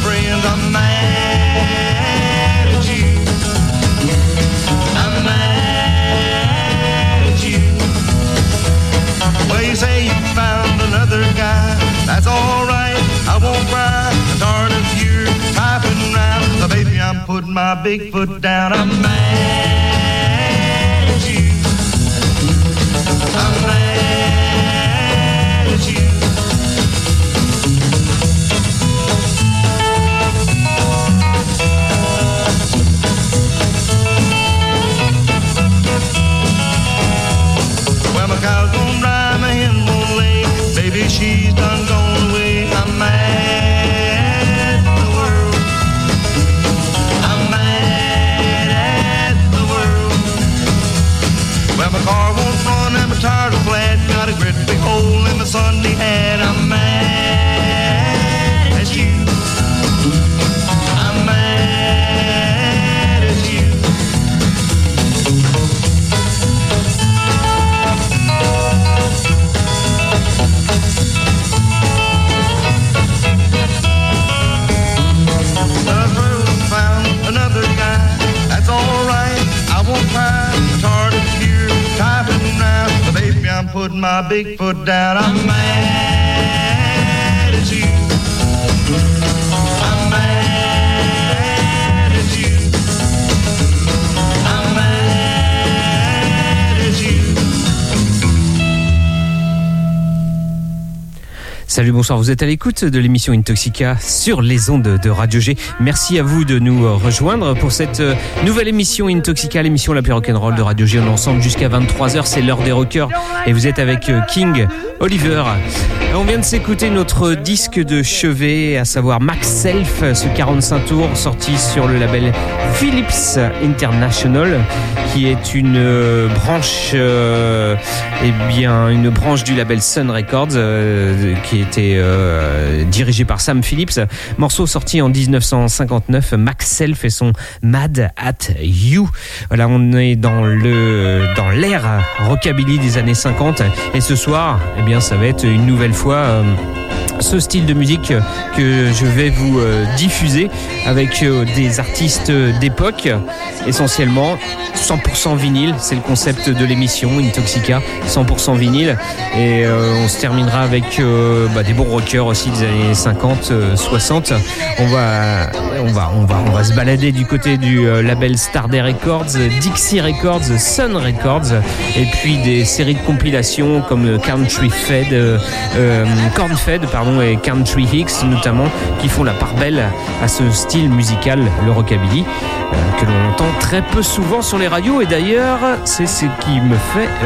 friends, I'm mad at you. I'm mad at you. Well, you say you found another guy. That's alright, I won't cry. Darn if you're typing round. So baby, I'm putting my big foot down. I'm mad at you. I'm mad at you. Well, my cow's gonna dry, my hen won't lay. Baby, she's done gone away. I'm mad at the world. I'm mad at the world. Well, my car won't run and my tires are flat. Got a great big hole in my Sunday hat. I'm mad at you. I'm mad at you. Another guy, that's alright, I won't cry. Tired of you typing round. But baby, I'm putting my big foot down. I'm mad at you. I'm mad at you. I'm mad at you. Salut, bonsoir, vous êtes à l'écoute de l'émission Intoxica sur les ondes de Radio G. Merci à vous de nous rejoindre pour cette nouvelle émission Intoxica, l'émission la plus rock'n'roll de Radio G. On est ensemble jusqu'à 23h, c'est l'heure des rockers et vous êtes avec King Oliver. On vient de s'écouter notre disque de chevet, à savoir Max Self, ce 45 tours sorti sur le label Philips International, qui est une branche, une branche du label Sun Records, qui était dirigé par Sam Phillips. Morceau sorti en 1959, Max Self et son Mad at You. Voilà, on est dans l'ère rockabilly des années 50 et ce soir, eh bien, ça va être une nouvelle fois ce style de musique que je vais vous diffuser avec des artistes d'époque, essentiellement 100% vinyle, c'est le concept de l'émission Intoxica, 100% vinyle, et on se terminera avec des bons rockers aussi des années 50, 60. On va se balader du côté du label Starday Records, Dixie Records, Sun Records, et puis des séries de compilations comme Corn Fed et Country Hicks notamment, qui font la part belle à ce style musical, le rockabilly, que l'on entend très peu souvent sur les radios. Et d'ailleurs, c'est ce qui me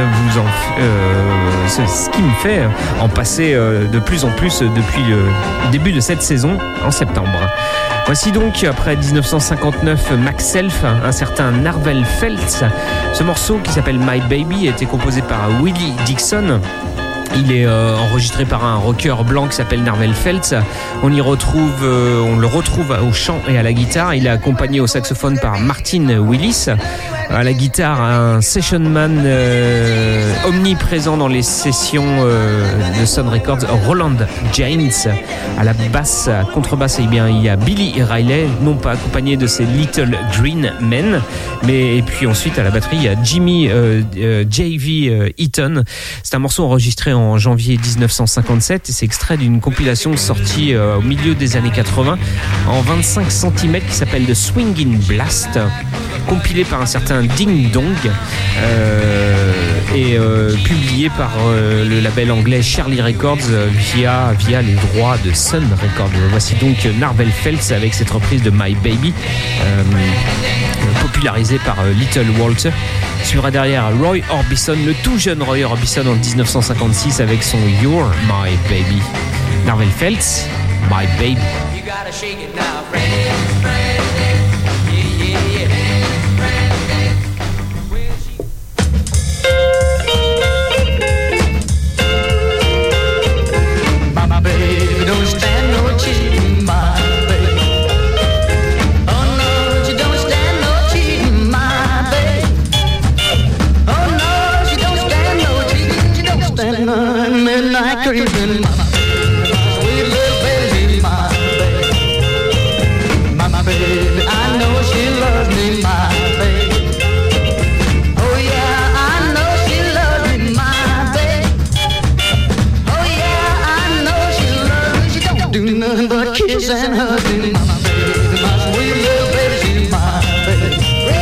fait en passer de plus en plus depuis le début de cette saison en septembre. Voici donc, après 1959, Max Self, un certain Narvel Feltz. Ce morceau qui s'appelle My Baby a été composé par Willie Dixon. Il est enregistré par un rocker blanc qui s'appelle Narvel Feltz. On le retrouve au chant et à la guitare. Il est accompagné au saxophone par Martin Willis. À la guitare, un session man omniprésent dans les sessions de Sun Records, Roland James. À la basse, à contrebasse, eh bien, il y a Billy Riley, non pas accompagné de ses Little Green Men, et puis ensuite à la batterie, il y a Jimmy J.V. Eaton. C'est un morceau enregistré en janvier 1957 et c'est extrait d'une compilation sortie au milieu des années 80 en 25 cm qui s'appelle The Swingin' Blast, compilé par un certain Ding Dong et publié par le label anglais Charlie Records via les droits de Sun Records. Voici donc Narvel Feltz avec cette reprise de My Baby, popularisée par Little Walter. Suivra derrière Roy Orbison, le tout jeune Roy Orbison en 1956 avec son You're My Baby. Narvel Feltz, My Baby. You gotta shake it now, friend. Creeping, mama, sweet little baby, my baby. do nothing but kiss and hug me. My baby, my sweet little baby, she's my baby.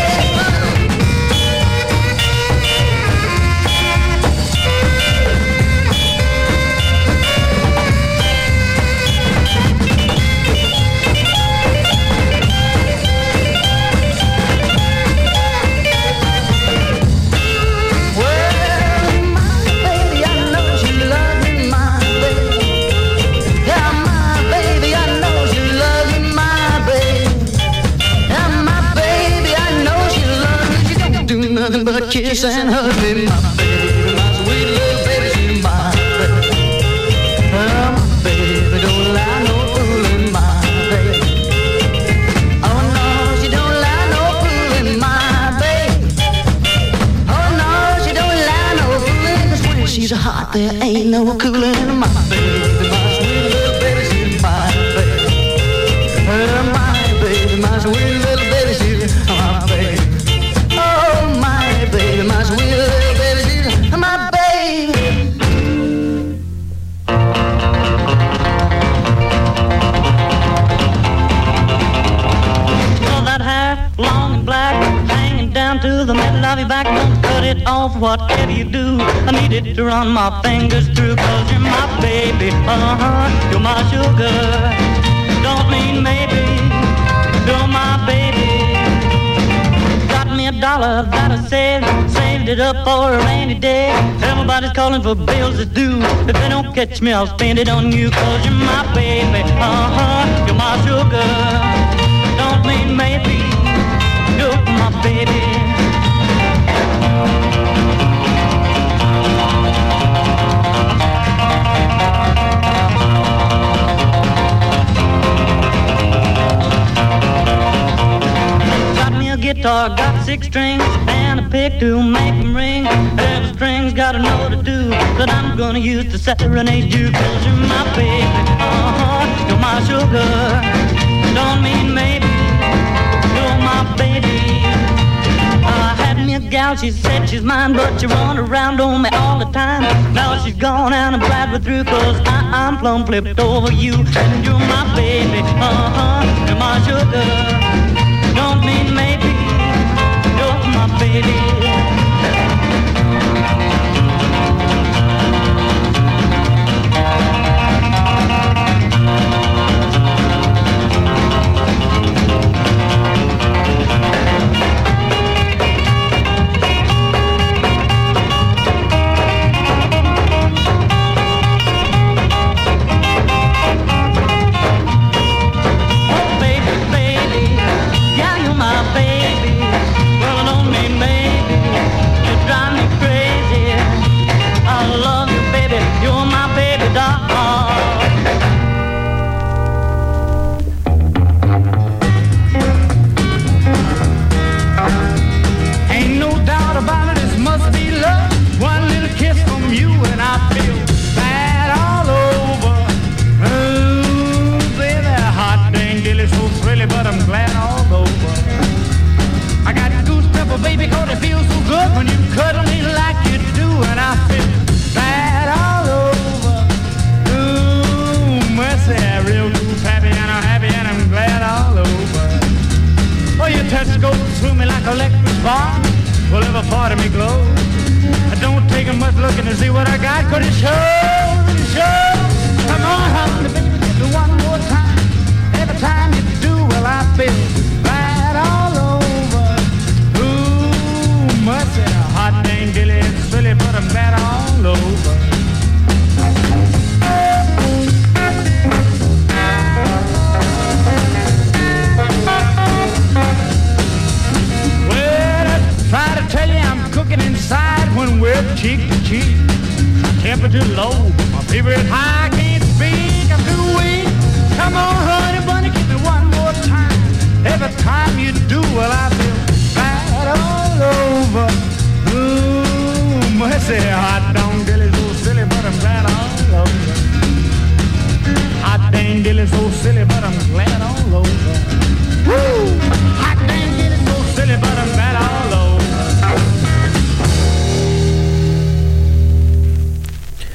Nothing but kiss and hug me, my baby, my sweet little baby, she's my baby. Oh, my baby, don't lie no fooling, my baby. Oh no, she don't lie no fooling, my baby. Oh no, she don't lie no fooling, 'cause when she's hot, there ain't no cooling, my baby, my sweet little baby, she's my baby. Oh, my baby, my sweet little baby, she's my baby. Baby, my sweet little baby, she's my baby. All that hair, long and black, hanging down to the middle of your back. Don't cut it off, whatever you do. I need it to run my fingers through, 'cause you're my baby, you're my sugar. Don't mean maybe, you're my baby. $1 that I saved it up for a rainy day. Everybody's calling for bills to do. If they don't catch me, I'll spend it on you, 'cause you're my baby, you're my sugar. Don't mean maybe, you're my baby. Guitar got 6 strings and a pick to make them ring. Every string's got a note to do that I'm gonna use to serenade you, 'cause you're my baby, you're my sugar. Don't mean maybe, you're my baby. I had me a gal, she said she's mine, but she run around on me all the time. Now she's gone and I'm glad we're through, 'cause I'm plumb flipped over you, and you're my baby, you're my sugar. Don't mean maybe, you're my baby.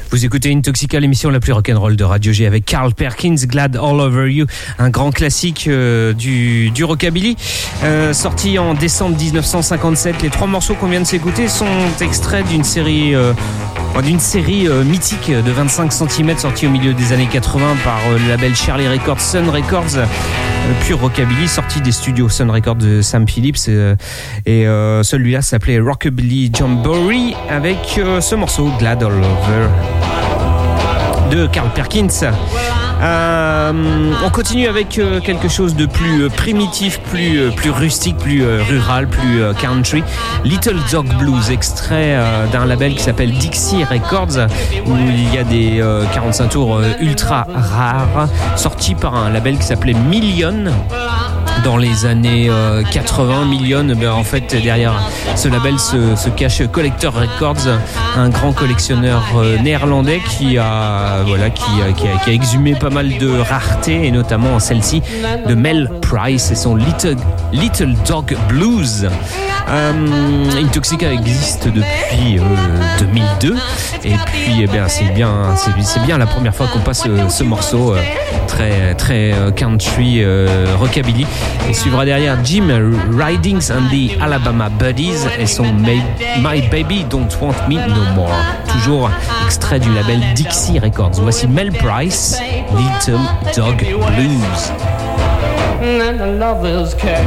Vous écoutez Intoxica, l'émission la plus rock'n'roll de Radio G avec Carl Perkins, Glad All Over You, un grand classique du rockabilly, sorti en décembre 1957. Les 3 morceaux qu'on vient de s'écouter sont extraits d'une série mythique de 25 cm sortie au milieu des années 80 par le label Shirley Records, Sun Records, pure rockabilly, sorti des studios Sun Records de Sam Phillips, et celui-là s'appelait Rockabilly Jamboree avec ce morceau Glad All Over de Carl Perkins. On continue avec quelque chose de plus primitif, plus rustique, plus rural, plus country. Little Dog Blues, extrait d'un label qui s'appelle Dixie Records, où il y a des 45 tours ultra rares, sortis par un label qui s'appelait Million. Dans les années 80, Million, en fait, derrière ce label se cache Collector Records, un grand collectionneur néerlandais qui a exhumé pas mal de raretés, et notamment celle-ci de Mel Price et son Little Dog Blues. Intoxica existe depuis 2002, et puis c'est bien la première fois qu'on passe ce morceau très très country rockabilly. Et suivra derrière Jim Ridings and the Alabama Buddies et son My Baby Don't Want Me No More, toujours extrait du label Dixie Records. Voici Mel Price, Little Dog Blues. And the lover's cat.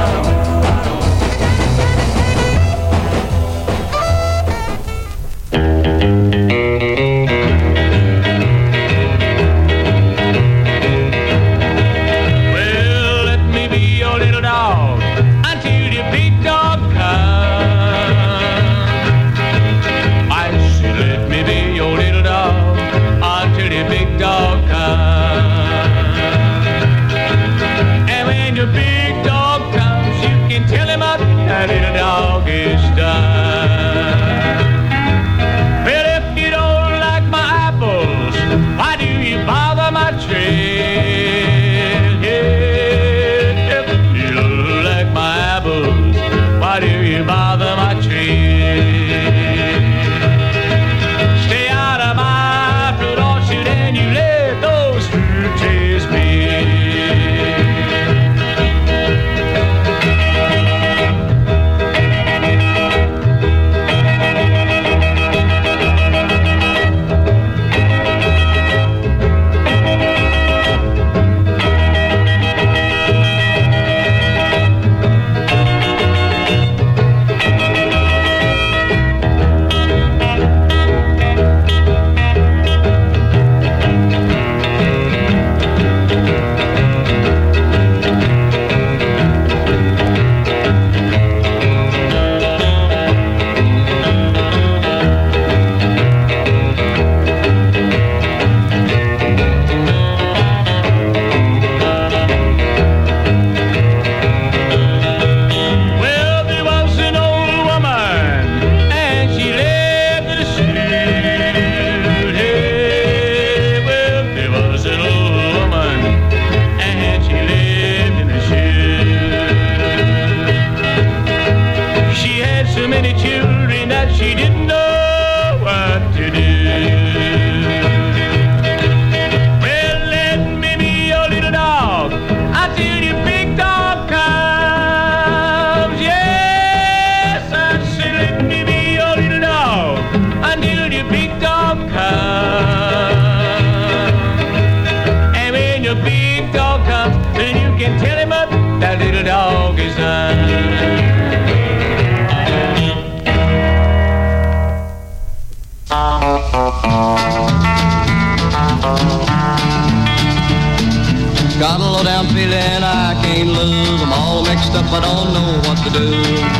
Got a low down feeling I can't lose. I'm all mixed up, I don't know what to do.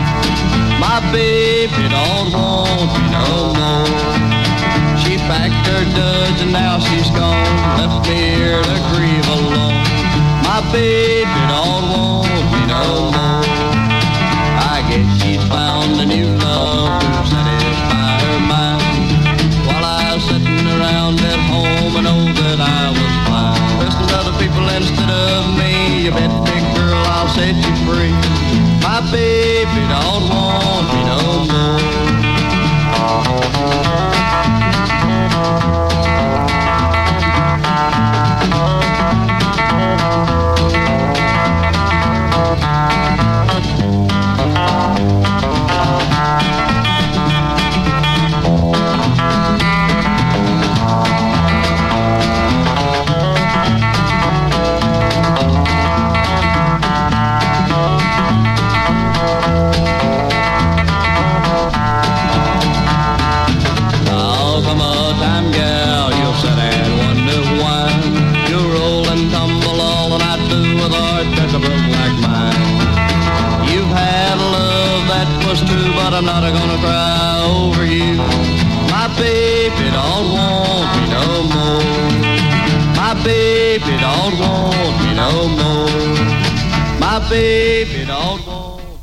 My baby don't want me no more. She packed her duds and now she's gone, left me here to grieve alone. My baby don't want me no more. I guess she's found a new love to satisfy her mind. While I was sitting around at home, I know that I was fine. Listen to other people instead of me. You bet, big girl, I'll set you free. My baby don't want me no more. want me no more. My baby don't want.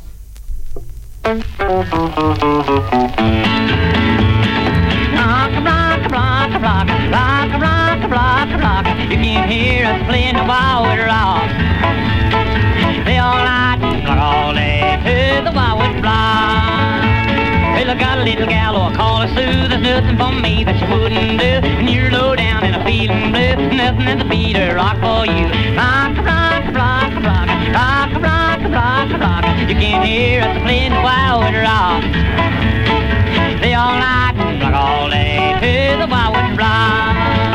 Rock. You can hear us playing the Wildwood Rock. They all night, rock all day to the Wildwood Rock. Well, I got a little gal who I call her Sue. There's nothing for me that she wouldn't do. And you're low down and I'm feeling blue. Nothing at the beat of rock for you. Rock, rock, rock, rock, rock, rock, rock, rock. You can hear us playing the Wildwood Rock. They all night, rock all day to the Wildwood Rock.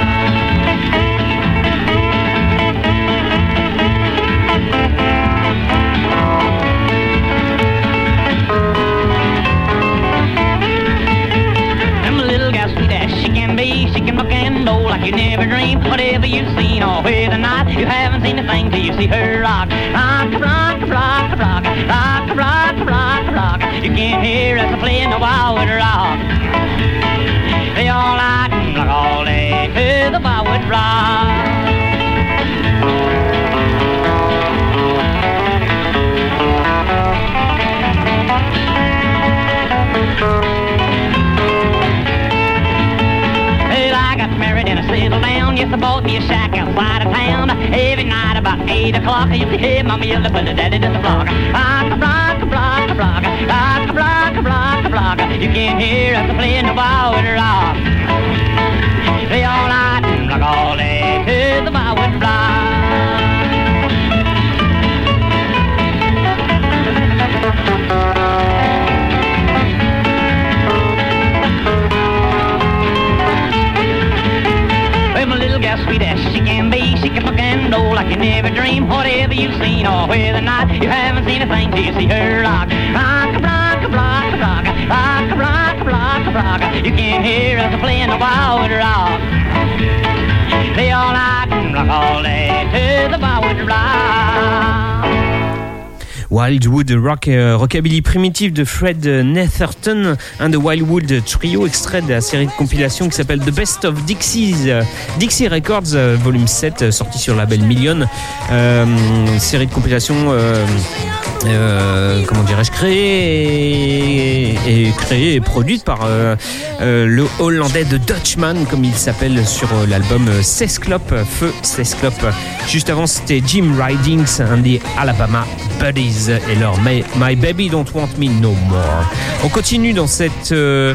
She can rock and roll like you never dreamed. Whatever you've seen all through the night, you haven't seen a thing till you see her rock. Rock, rock, rock, rock, rock, rock, rock, rock. You can hear us playing the Wildwood Rock. They all night and rock all day to the Wildwood Rock. Married and I settled down. Yes, I bought me a shack outside of town. Every night about 8 o'clock, I used to hear my meal to put the daddy to the block. Rock, rock, rock, rock, rock, rock, rock, rock. You can hear us playing the Wildwood Rock. They all night and rock all day to the Wildwood Rock. Sweet as she can be, she can rock and roll like you never dreamed. Whatever you've seen all through the night, you haven't seen a thing till you see her rock. Rock, rock, rock, rock, rock, rock, rock, rock. You can hear us playing the Wildwood Rock. They all night and rock all day to the Wildwood Rock. Wildwood Rock, rockabilly primitif de Fred Netherton, un de Wildwood Trio, extrait de la série de compilation qui s'appelle The Best of Dixie Records, volume 7, sorti sur le label Million. Série de compilation, comment dirais-je, créée et produite par le Hollandais de Dutchman, comme il s'appelle sur l'album Sesclop, Feu Sesclop. Juste avant, c'était Jim Ridings and the Alabama Buddies et leur My Baby Don't Want Me No More. On continue dans cette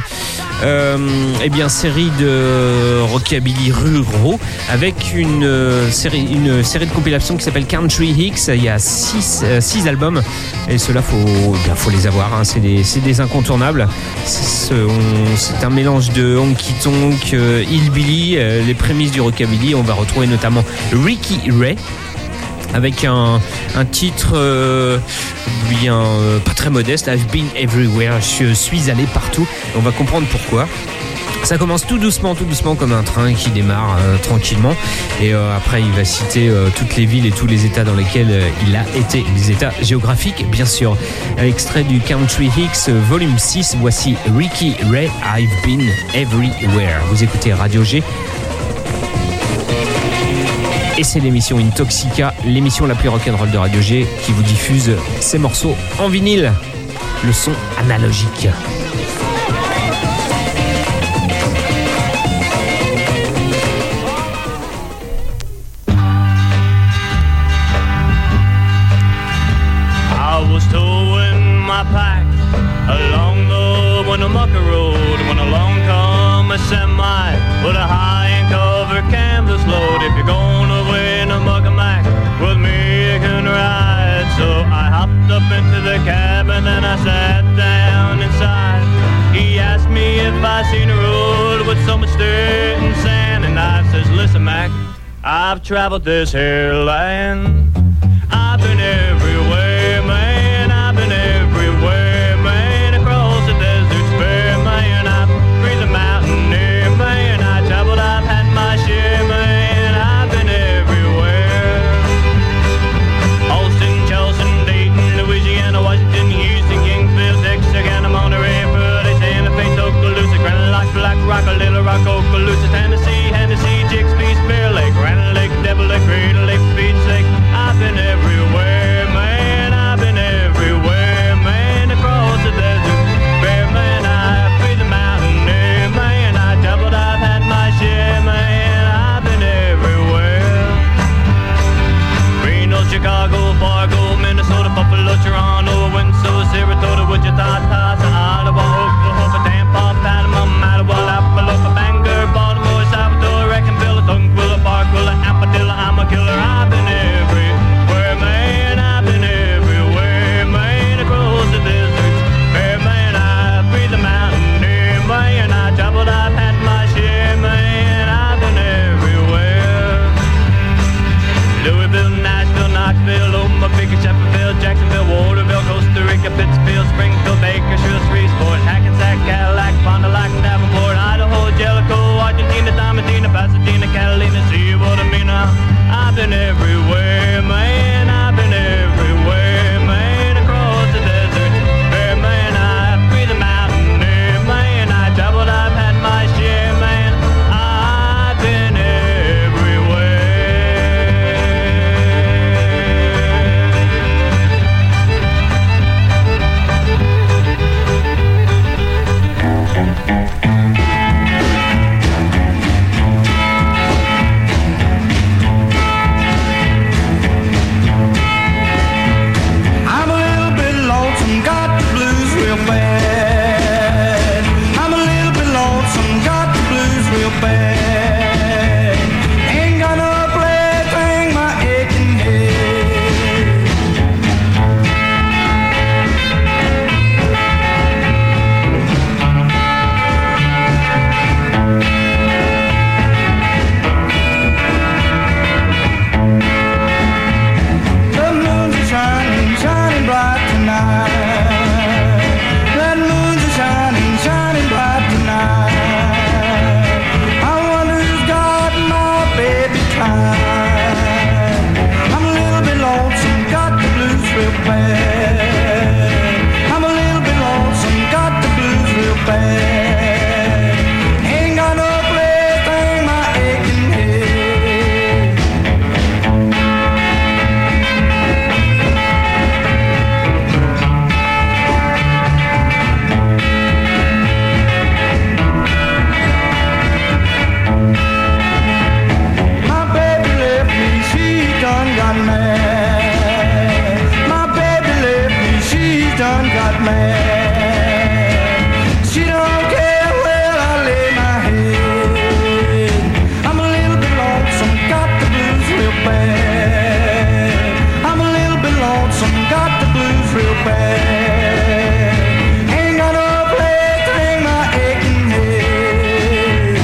série de rockabilly ruraux avec une série de compilations qui s'appelle Country Hicks. Il y a 6 albums et ceux-là faut les avoir, hein. C'est des incontournables. C'est un mélange de honky tonk, hillbilly, les prémices du rockabilly. On va retrouver notamment Ricky Ray avec un titre bien pas très modeste, I've been everywhere, je suis allé partout. On va comprendre pourquoi. Ça commence tout doucement comme un train qui démarre tranquillement et après il va citer toutes les villes et tous les états dans lesquels il a été, les états géographiques bien sûr. Extrait du Country Hicks volume 6, voici Ricky Ray, I've been everywhere. Vous écoutez Radio G et c'est l'émission Intoxica, l'émission la plus rock'n'roll de Radio G qui vous diffuse ces morceaux en vinyle, le son analogique. I've traveled this here land. I've been everywhere, man. I've been everywhere, man. Across the deserts bare, man. I've breathed the mountain air, man. I traveled, I've had my share, man. I've been everywhere. Austin, Charleston, Dayton, Louisiana, Washington, Houston, Kingsville, Texarkana, Monterey, Pearly, Santa Fe, Tuscaloosa, Grand Lake, Black Rock, Little Rock, Okaloosa, Tennessee, Jigs, Peace, Bear Lake, Granite Lake, Devil Lake, Crater Lake, Beach Lake, got mad. My baby left me, she's done got mad. She don't care where I lay my head. I'm a little bit lonesome, got the blues real bad. I'm a little bit lonesome, got the blues real bad. Ain't got no place to hang my aching head.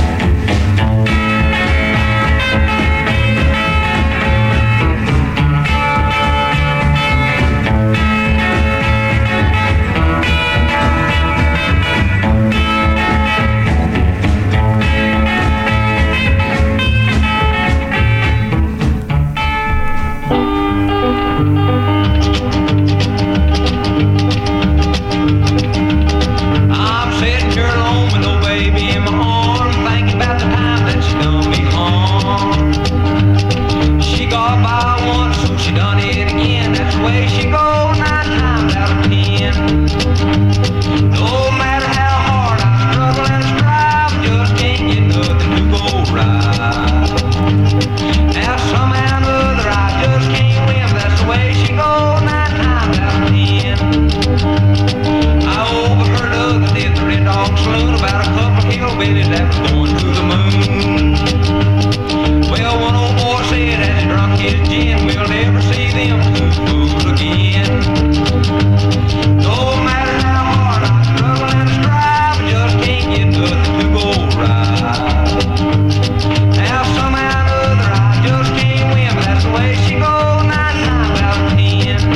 I'm sitting here alone with no baby in my arms, thinking about the time that she done me harm. She got by once, so she done it again. That's the way she goes 9 times out of 10. No matter how hard I struggle and strive, just can't get nothing to go right. Now somehow or other I just can't win. That's the way she goes 9 times out of 10. I overheard the other day at the Red Dog Saloon about a couple of hillbillies that was going to the moon. Well, one old boy said as he drunk his gin, we'll never see them two fools again. No matter how hard I struggle and strive, I just can't get nothing to go right. Now somehow or other I just can't win, but that's the way she goes 9 times out of 10.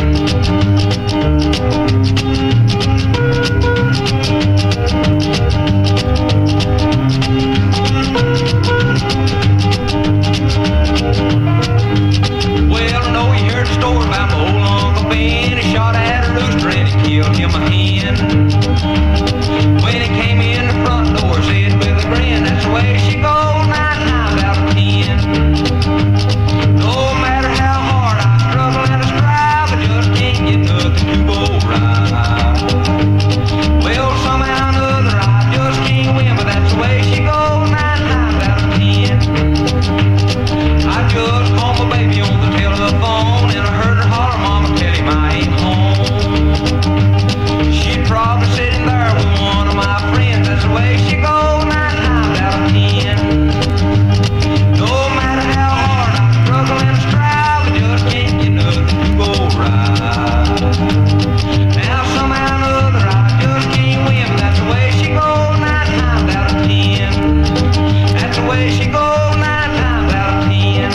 Well, I know you heard the story about my old Uncle Ben. He shot at a rooster and he killed him a hen. When he came in the front door, said with a grin, that's the way she goes 9 times out of 10. No matter how hard I struggle and I strive, I just can't get nothing to go right. Well, somehow or other I just can't win, but that's the way she goes 9 times out of 10. I just called my baby on the telephone and I heard her holler, Mama, tell him I ain't home. She's probably sitting there with one of my friends. That's the way she goes 9 times out of 10. No matter how hard I struggle and strive, I just can't get nothing to go right. Now somehow or other I just can't win, but that's the way she goes 9 times out of 10. That's the way she goes 9 times out of 10.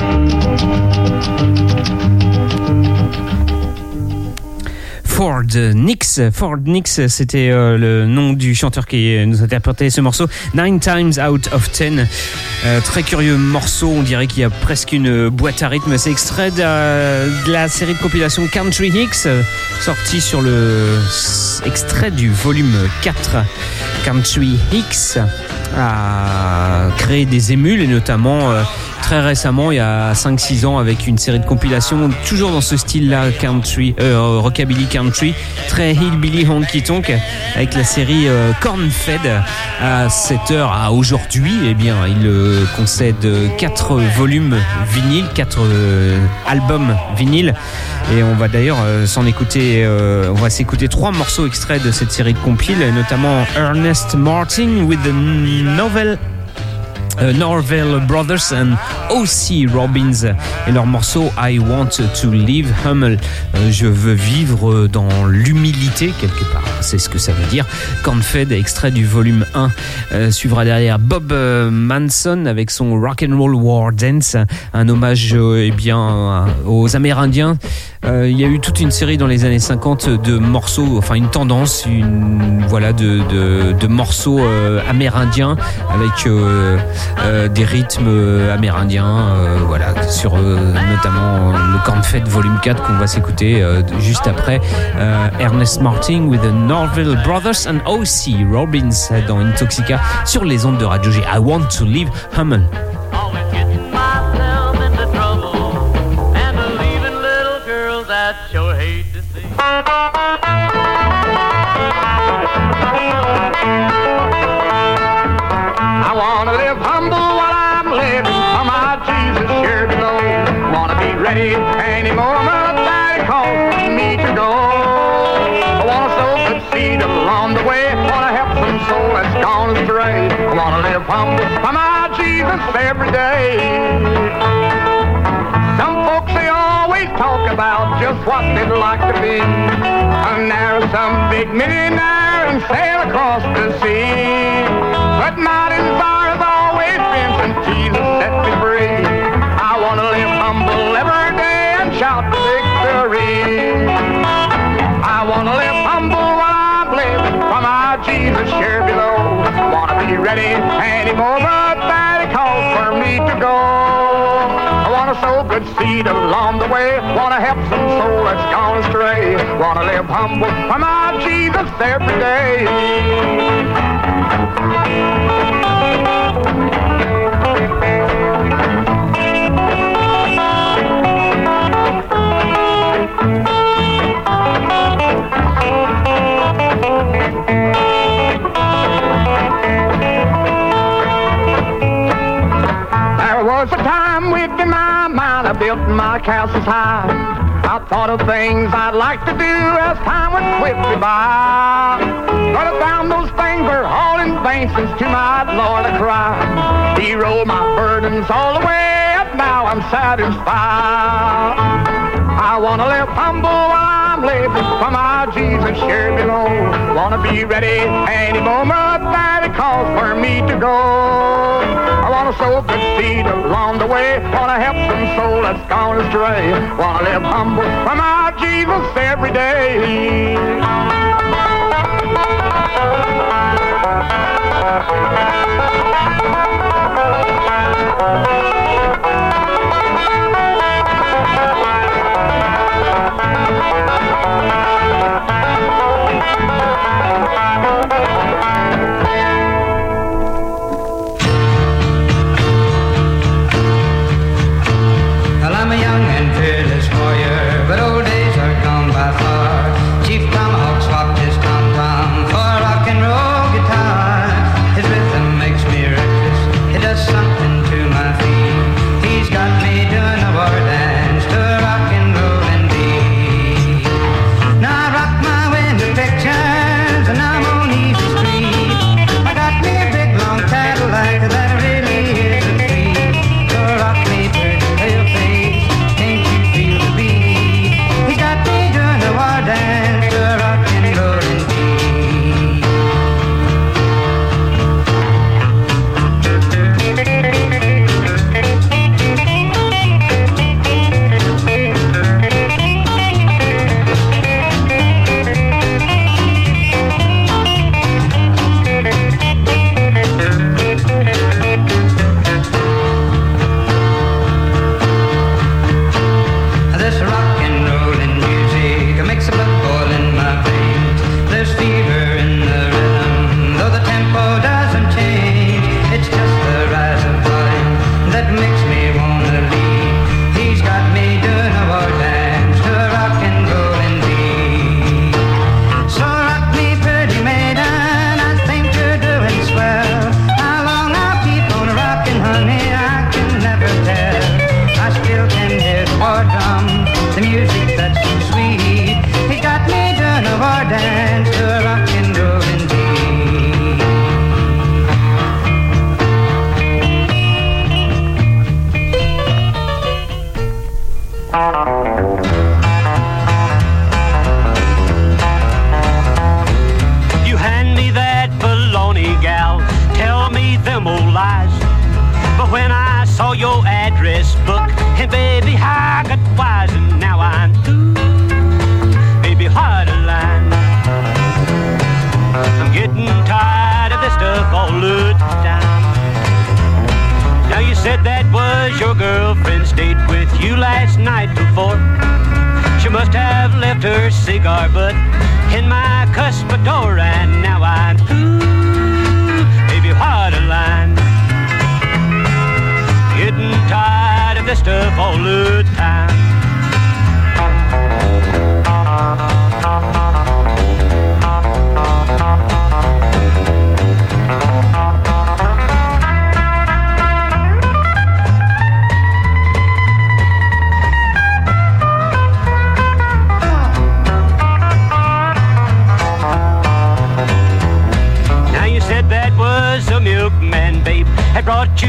Ford Nix, c'était le nom du chanteur qui nous interprétait ce morceau, 9 times out of 10. Très curieux morceau, on dirait qu'il y a presque une boîte à rythme. C'est extrait de la série de compilation Country Hicks, sorti sur le extrait du volume 4. Country Hicks a créé des émules et notamment très récemment, il y a 5-6 ans, avec une série de compilations toujours dans ce style-là, country, rockabilly country, très hillbilly honky tonk, avec la série Corn-Fed. À cette heure, à aujourd'hui, eh bien, il concède 4 volumes vinyles, 4 albums vinyles, et on va d'ailleurs s'en écouter, on va s'écouter 3 morceaux extraits de cette série de compiles, notamment Ernest Martin with the Norvell Brothers and O.C. Robbins et leur morceau I Want to Live Humble. Je veux vivre dans l'humilité quelque part, c'est ce que ça veut dire. Corn-Fed, extrait du volume 1. Suivra derrière Bob Manson avec son Rock and Roll War Dance, un hommage aux Amérindiens. Il y a eu toute une série dans les années 50 de morceaux, enfin une tendance, de morceaux amérindiens avec des rythmes amérindiens, sur notamment le Corn-Fed volume 4 qu'on va s'écouter juste après. Ernest Martin with the Norvell Brothers and O.C. Robbins dans Intoxica sur les ondes de Radio G. I Want to Live Humble. Sure hate to see. I wanna live humble while I'm living for my Jesus, sure to know. Wanna be ready to hang anymore, but Daddy calls for me to go. I want to sow good seed along the way. Want to help some soul that's gone astray. I want to live humble by my Jesus every day. Some folks, they always talk about just what they'd like to be. And there's some big millionaire and sail across the sea. But my desire has always been since Jesus set me free. I want to live humble every day and shout victory. I want to live humble while I'm living for my Jesus here below. Want to be ready anymore, but Daddy calls for me to go. I want to sow good seed along the way. Want to help some soul that's gone astray. Want to live humble for my Jesus every day. There was a time within my mind I built my castles high. I thought of things I'd like to do as time went quickly by. But I found those things were all in vain since to my Lord I cried. He rolled my burdens all the way up, now I'm satisfied. I want to live humble while I'm living for my Jesus here below. Want to be ready any moment that it calls for me to go. I want to sow good seed along the way. Want to help some soul that's gone astray. Want to live humble for my Jesus every day. Well, I'm a young and fearless warrior, but old days are gone by far. Chief Tomahawk swapped his tom-tom for a rock and roll guitar. His rhythm makes me reckless, it does something to my feet. He's got me doing a war dance to a rock and rollin' beat. Now I rock my way into pictures and I'm on Easy Street. I got me a big long Cadillac that really is a treat. So rock me pretty pale face, can't you feel the beat? He's got me doing a war dance to a rock and rollin' beat. This rock and rollin' music makes the blood boil in my veins. There's fever in the rhythm, though the tempo doesn't change. It's just the rise of volume that makes me wanna leave. He's got me doing a war dance to a rock and rollin' beat. So rock me, pretty maiden, I think you're doing swell. How long I'll keep on rockin', honey, I can never tell. I still can hear the war drum, the music that's so sweet. He got me doing a war dance to a rock and rollin' beat. You hand me that baloney, gal, tell me them old lies. But when I saw your address book, and baby, I got wise, and now I'm through. Baby, what a line. I'm getting tired of this stuff all the time. Now you said that was your girlfriend, stayed with you last night before. She must have left her cigar butt in my cuspidor, and now I'm through. Baby, what a line. Getting tired of this stuff all the time.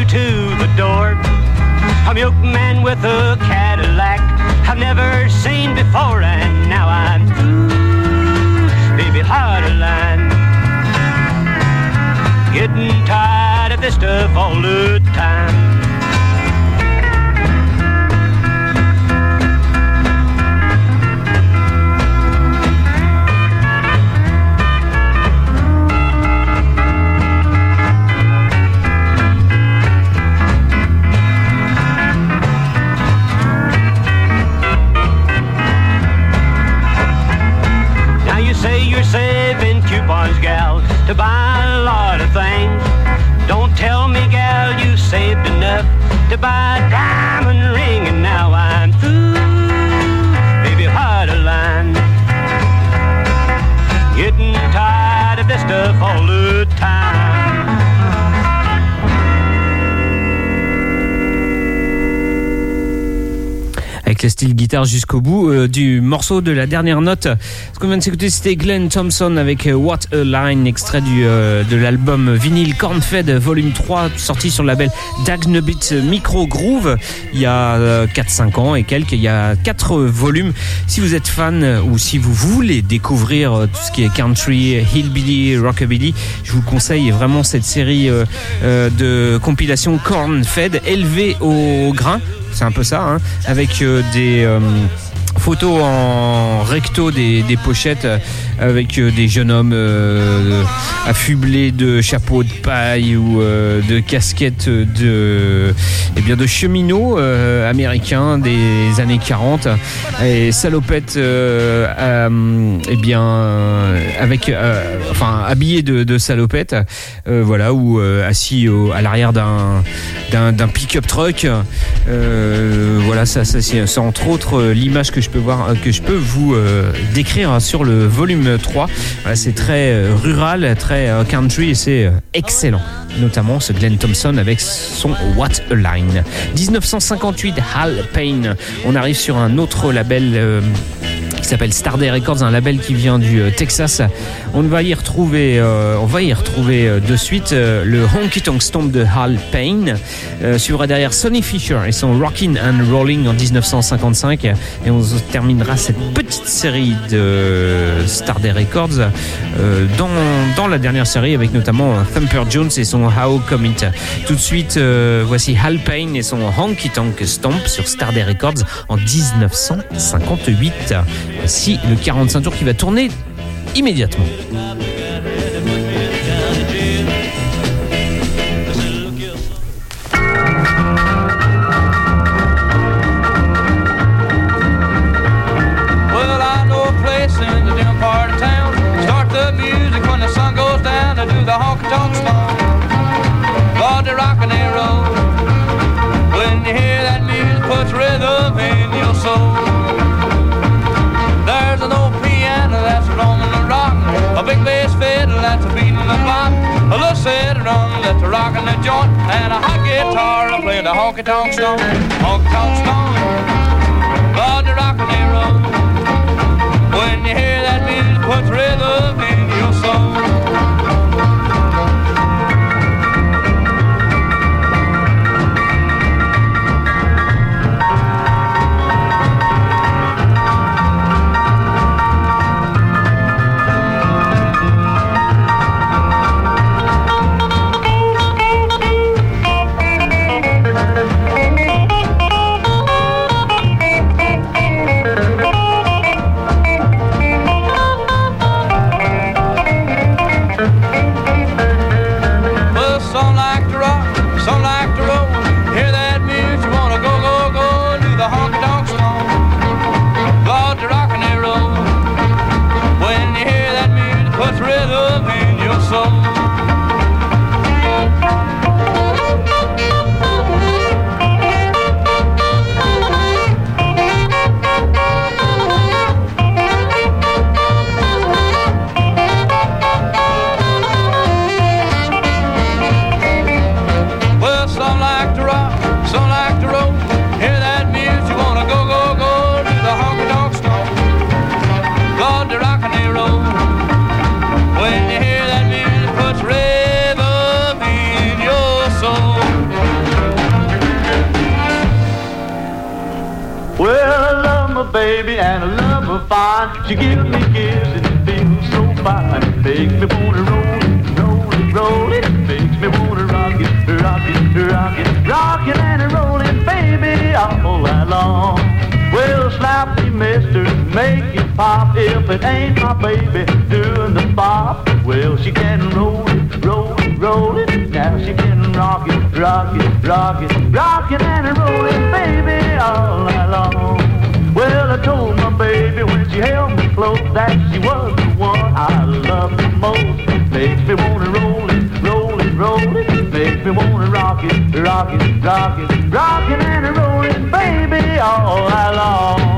you to the door. A milkman with a Cadillac I've never seen before, and now I'm through, baby, hard a line. Getting tired of this stuff all the time. Saving coupons, gal, to buy a lot of things. Don't tell me, gal, you saved enough to buy a diamond ring, and now I'm through, baby, hard a line. Getting tired of this stuff all the time. Avec le style guitare jusqu'au bout du morceau de la dernière note. Ce qu'on vient de s'écouter, c'était Glenn Thompson avec What a Line, extrait de l'album vinyle Corn-Fed volume 3, sorti sur le label Dagnabit Micro Groove il y a 4-5 ans et quelques. Il y a 4 volumes. Si vous êtes fan ou si vous voulez découvrir tout ce qui est country, hillbilly, rockabilly, je vous conseille vraiment cette série de compilations Corn-Fed élevées au grain. C'est un peu ça, hein, avec des photos en recto des pochettes avec des jeunes hommes affublés de chapeaux de paille ou de casquettes de cheminots américains des années 40 et salopettes habillés de salopettes voilà, ou assis à l'arrière d'un pick-up truck voilà, ça c'est entre autres l'image que je peux vous décrire sur le volume 3. Voilà, c'est très rural, très country et c'est excellent. Notamment ce Glenn Thompson avec son What a Line. 1958, Hal Payne. On arrive sur un autre label qui s'appelle Starday Records, un label qui vient du Texas. On va y retrouver de suite le Honky Tonk Stomp de Hal Payne. Suivra derrière Sonny Fisher et son Rockin' and Rollin' en 1955. Et on terminera cette petite série de Starday Records dans la dernière série avec notamment Thumper Jones et son How Come It. Tout de suite, voici Hal Payne et son Honky Tonk Stomp sur Starday Records en 1958. Voici le 45 tours qui va tourner immédiatement. Well, I know a place in the dim part of town. Start the music when the sun goes down. I do the honky tonk stomp. Lord, they rock and they roll. When you hear that music, puts rhythm in your soul. There's an old piano that's roaming the rock, a big bass fiddle that's beating the block, a little set run that's rocking the joint, and a hot guitar playing the honky tonk stomp, honky tonk stomp. Lord, the rock and they roll. When you hear that music, puts rhythm in your soul. and I love her fine. She gives me kisses and feels so fine. It makes me wanna roll it, roll it, roll it. It makes me wanna rock it, rock it, rock it, rock it and roll it, baby, all night long. Well, slap me, mister, make it pop. If it ain't my baby doing the bop, well, she can roll it, roll it, roll it. Now she can rock it, rock it, rock it, rock it and roll it, baby, all night long. Well, I told my baby when she held me close that she was the one I loved the most. Makes me wanna roll it, roll it, roll it. Makes me wanna rock it, rock it, rock it, rock it and roll it, baby, all night long.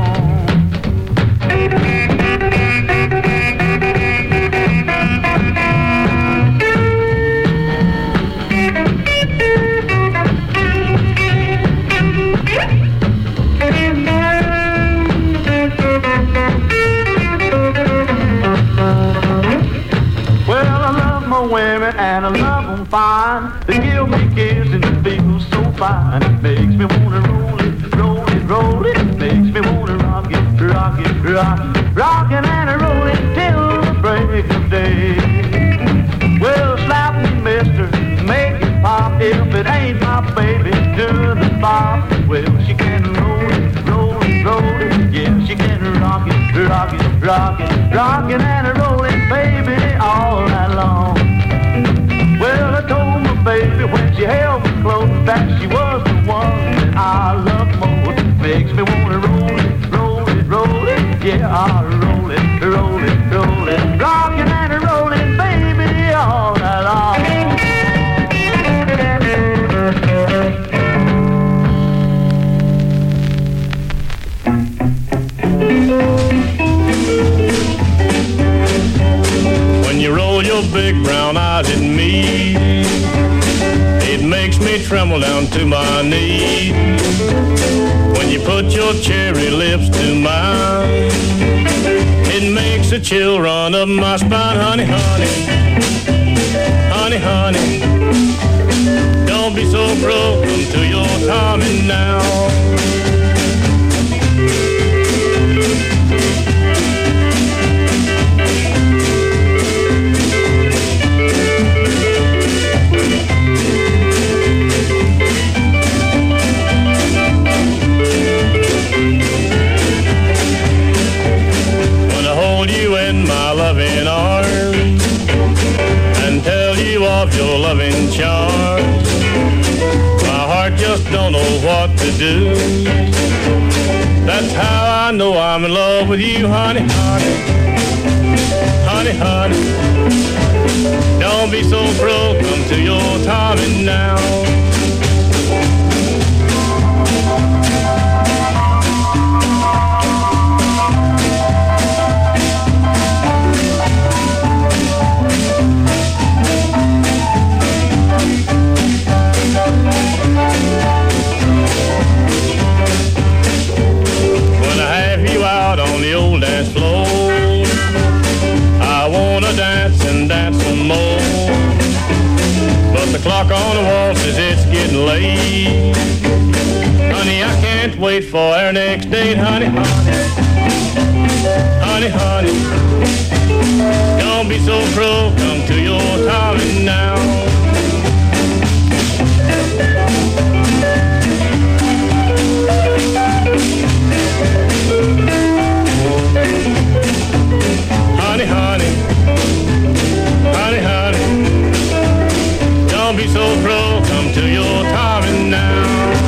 Women and I love them fine. They give me kisses and it feels so fine. It makes me wanna roll it, roll it, roll it. It makes me wanna rock it, rock it, rock it, rock it and roll it till the break of day. Well, slap me, mister, make it pop. If it ain't my baby doing the bop, well, she can roll it, roll it, roll it. Yeah, she can rock it, rock it, rock it, rock it and roll it, baby, all night long. Well, I told my baby when she held me close that she was the one that I love most. Makes me wanna roll it, roll it, roll it. Yeah, I'll roll it, roll it, roll it. Rock it and roll it, baby, all night long. When you roll your big brown eyes at me, it makes me tremble down to my knees. When you put your cherry lips to mine, it makes a chill run up my spine. Honey, honey, honey, honey, don't be so cruel, come to your timing now. Loving arms and tell you of your loving charms, my heart just don't know what to do. That's how I know I'm in love with you, honey, honey, honey, honey. Don't be so cruel, come to your timing now. On the old dance floor, I wanna dance and dance some more, but the clock on the wall says it's getting late. Honey, I can't wait for our next date. Honey, honey, honey, honey, don't be so cruel, come to your timing now. Honey, honey, honey, honey, don't be so cruel, come to your timing now.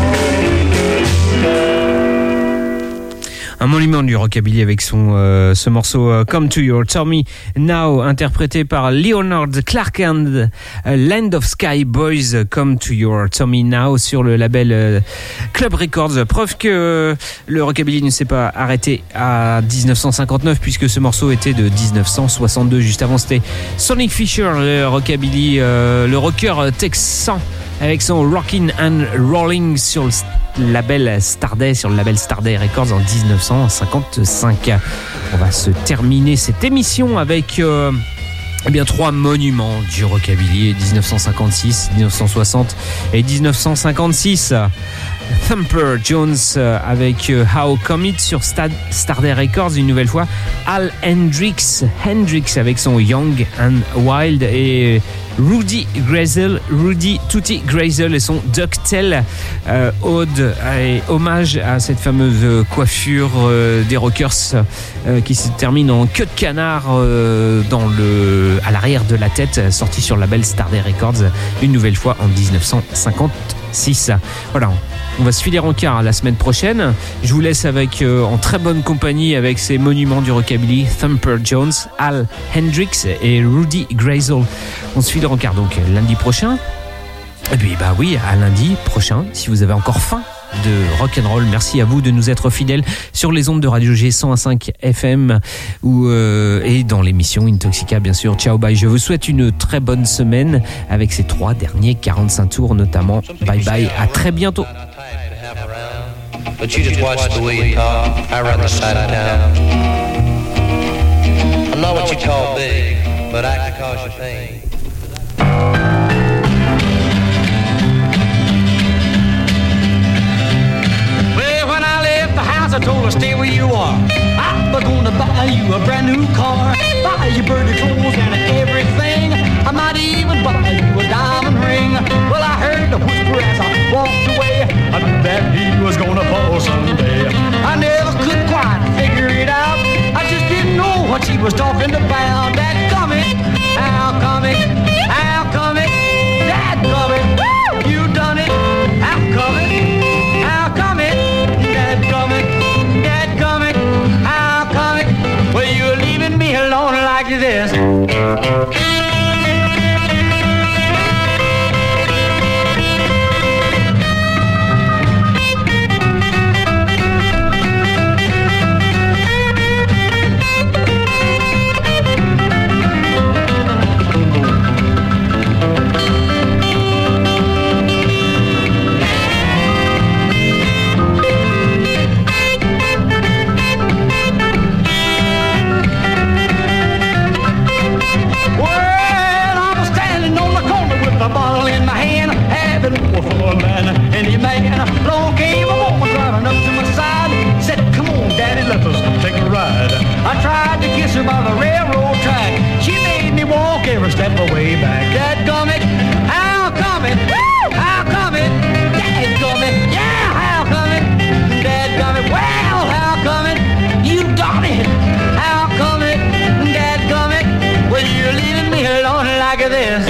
Un monument du rockabilly avec ce morceau Come to Your Tommy Now, interprété par Leonard Clark and Land of Sky Boys. Come to Your Tommy Now sur le label Club Records. Preuve que le rockabilly ne s'est pas arrêté à 1959 puisque ce morceau était de 1962. Juste avant, c'était Sonic Fisher, le rockabilly, le rocker texan avec son Rockin' and Rolling sur le label Starday, sur le label Starday Records en 1955. On va se terminer cette émission avec Eh bien, 3 monuments du rockabilly, 1956, 1960 et 1956. Thumper Jones avec How Come It sur Starday Records une nouvelle fois. Al Hendrix avec son Young and Wild et Rudy Tutti Grazel et son Ducktail, ode et hommage à cette fameuse coiffure des rockers qui se termine en queue de canard à l'arrière de la tête, sorti sur le label Starday Records une nouvelle fois en 1956. Voilà. On va se filer en quart la semaine prochaine. Je vous laisse en très bonne compagnie avec ces monuments du rockabilly, Thumper Jones, Al Hendrix et Rudy Grazel. On se file en quart donc lundi prochain. Et puis bah oui, à lundi prochain, si vous avez encore faim de rock'n'roll. Merci à vous de nous être fidèles sur les ondes de Radio G 101.5 FM et dans l'émission Intoxica, bien sûr. Ciao, bye. Je vous souhaite une très bonne semaine avec ces 3 derniers 45 tours notamment. Bye bye, à très bientôt. But you just watch the way you talk. I run the side of town. I'm not what you call big, but I can cause you pain. Well, when I left the house, I told her stay where you are. I was gonna buy you a brand new car, buy you birdie clothes and everything. I might even buy you a diamond ring. Well, I heard the whisper as I walked away, I knew that he was gonna fall someday. I never could quite figure it out. I just didn't know what she was talking about. Dadgummit, how come it? How come it? Dadgummit, you done it. How come it? How come it? Dadgummit, dadgummit, how come it? Well, you're leaving me alone like this. A bottle in my hand, having war for a man, any man. Along came a woman driving up to my side, said, "Come on, Daddy, let us take a ride." I tried to kiss her by the railroad track. She made me walk every step of the way back. Dadgummit, how come it? How come it? Dadgummit, yeah, how come it? Dadgummit, well, how come it? You done it. How come it? Dadgummit, well, you're leaving me alone like this.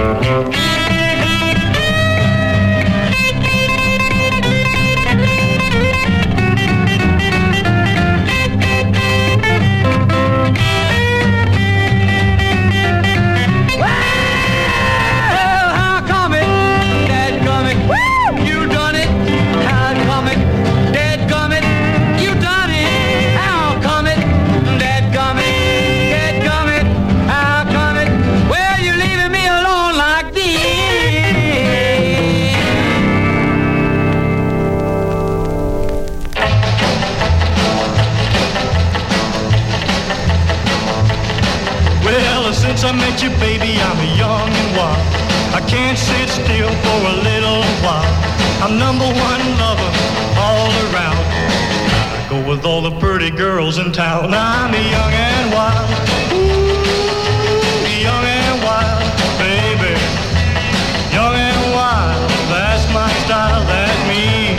Since I met you, baby, I'm young and wild. I can't sit still for a little while. I'm number one lover all around. I go with all the pretty girls in town. I'm young and wild. Ooh, young and wild, baby. Young and wild, that's my style, that's me.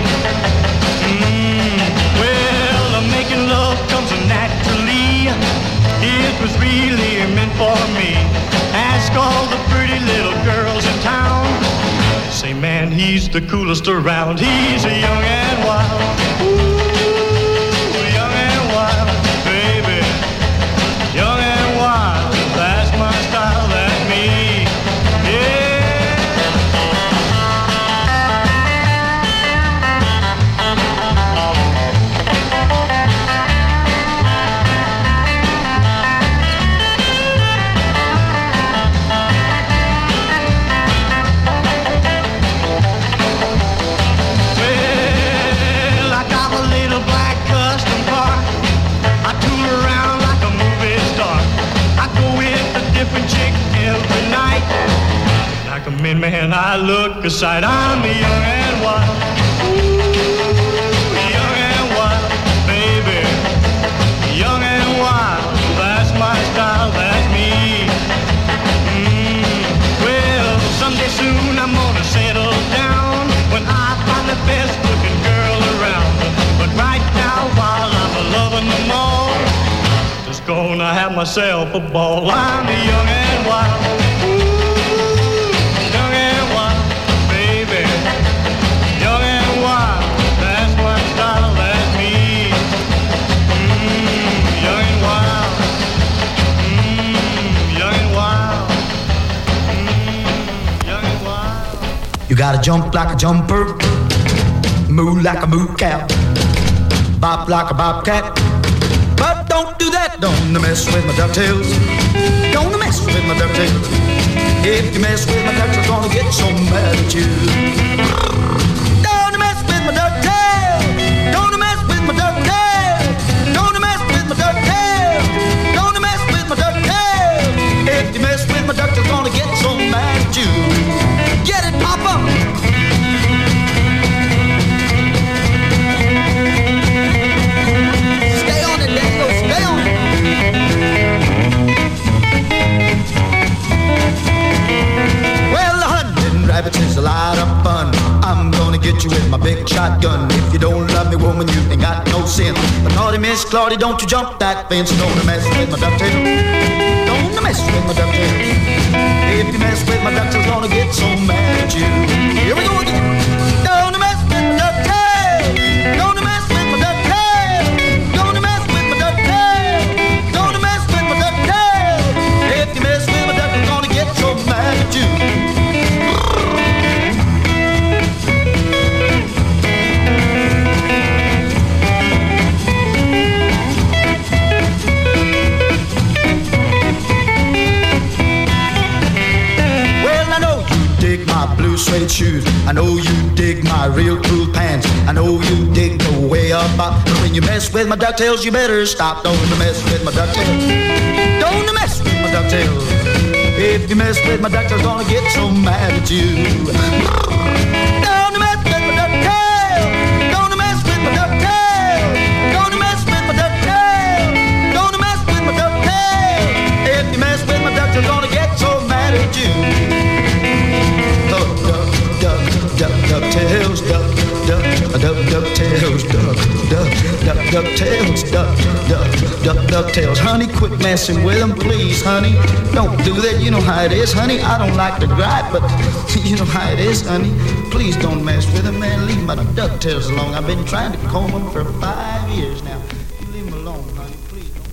Well, making love comes naturally. It was really meant for me. Ask all the pretty little girls in town. Say, man, he's the coolest around. He's a young and wild. Ooh, young and wild, baby. Young and wild, that's my style, that's me. Yeah. Come in, man, I look aside. I'm young and wild. Young and wild, baby. Young and wild. That's my style, that's me. Well, someday soon I'm gonna settle down when I find the best looking girl around. But right now, while I'm loving them all, just gonna have myself a ball. I'm young and wild. Young and wild, baby. Young and wild, that's my style, that's me. Young and wild. Young and wild. Young and wild. You gotta jump like a jumper, move like a moo cow, bop like a bobcat. But don't do that, don't mess with my ducktails. Don't mess with my ducktails. If you mess with my ducks, I'm gonna get so mad at you. Don't mess with my ducktails. Don't mess with my ducktails. Don't mess with my ducktails. Don't mess with my ducktails. If you mess with my ducks, I'm gonna get so mad at you. Get it, Papa? Stay on it, Daniel, stay on it. Well, hunting rabbits is a lot of fun. I'm gonna get you with my big shotgun. If you don't love me, woman, you ain't got no sense. But naughty Miss Claudia, don't you jump that fence. Don't mess with my ducktail. Don't mess with my ducktail. If you mess with my ducktail, I'm gonna get so mad at you. Here we go again. Don't mess with my ducktail. Don't mess with my ducktail. Don't mess with my ducktail. Don't mess with my ducktail. If you mess with my ducktail, I'm gonna get so mad at you. My blue suede shoes. I know you dig my real cool pants. I know you dig the way up. But when you mess with my ducktails, you better stop. Don't mess with my ducktails. Don't mess with my ducktails. If you mess with my ducktails, I'm gonna get so mad at you. Don't mess with my ducktails. Don't mess with my ducktails. Don't mess with my ducktails. Don't mess with my ducktails. If you mess with my ducktails, I'm gonna get so mad at you. DuckTales, DuckTales, honey, quit messing with them, please, honey. Don't do that, you know how it is, honey. I don't like to gripe, but you know how it is, honey. Please don't mess with them, man. Leave my DuckTales alone. I've been trying to comb them for 5 years now. You leave them alone, honey, please don't.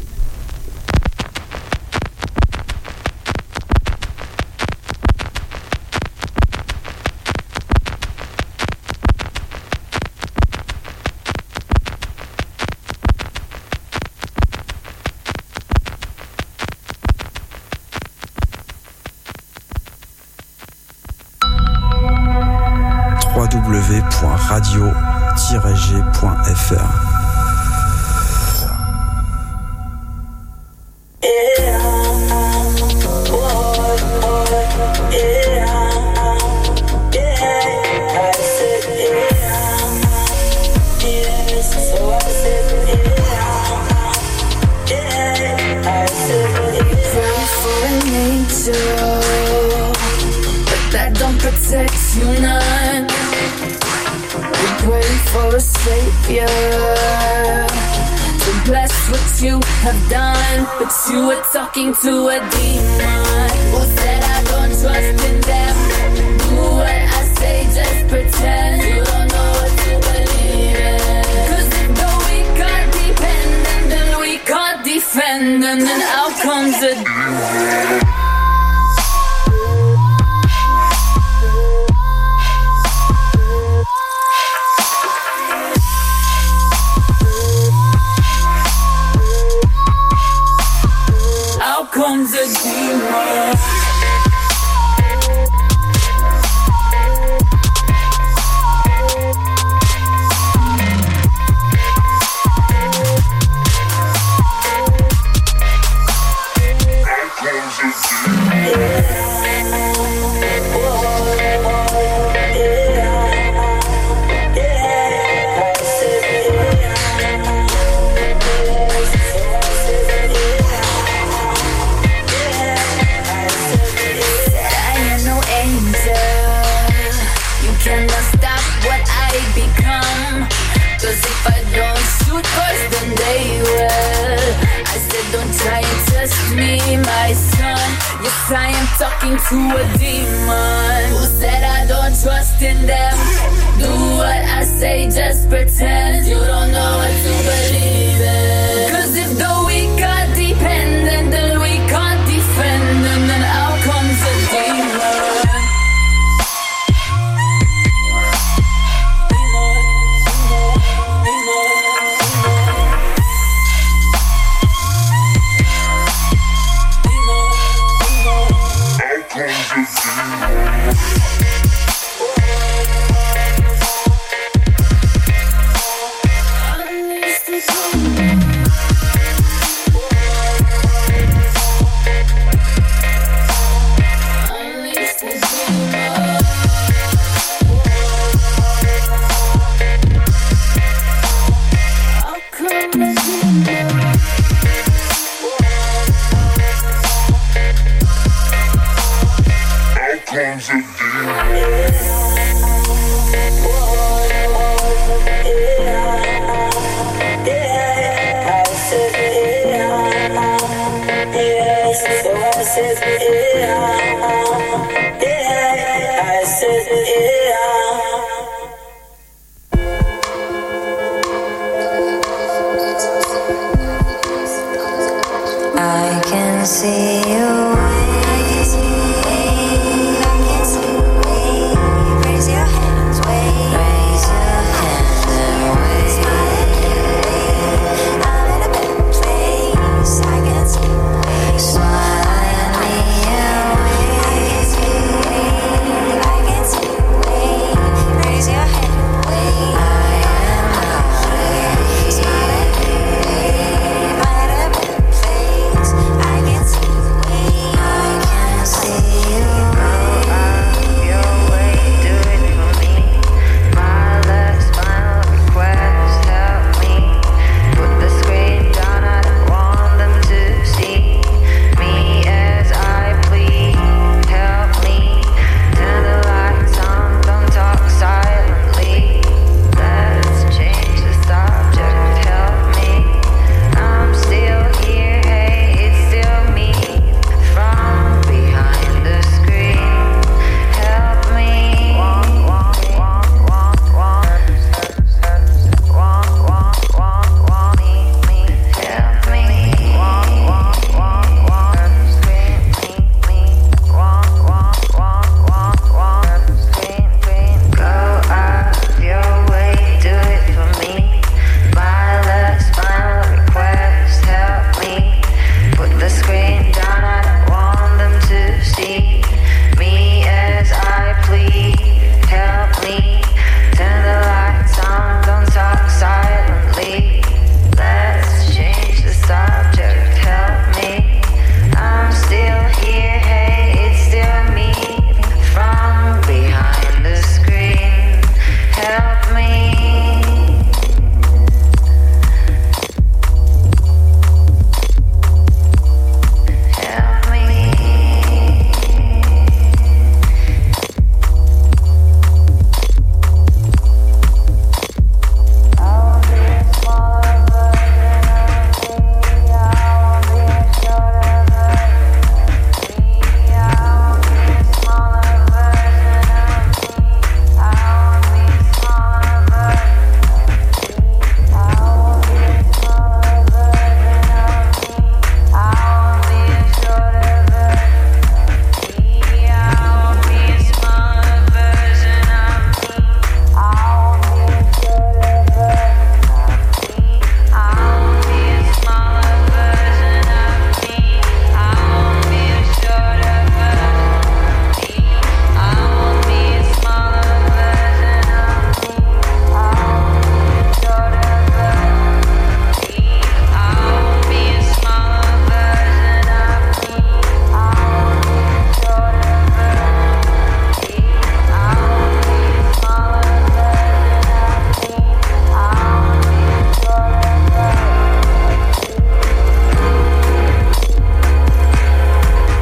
www.radio-g.fr. Protect you none. We pray for a savior to bless what you have done, but you were talking to a demon who said I don't trust in them. Do what I say, just pretend you don't know what to believe in. 'Cause if the weak are dependent, then we can't defend them. Then out comes a comes a demon. said don't try and test me, my son. Yes, I am talking to a demon who said I don't trust in them. Do what I say, just pretend you don't know what to believe in. Cause if the weak are dependent, then we can't defend them. Then out comes a demon. I can see you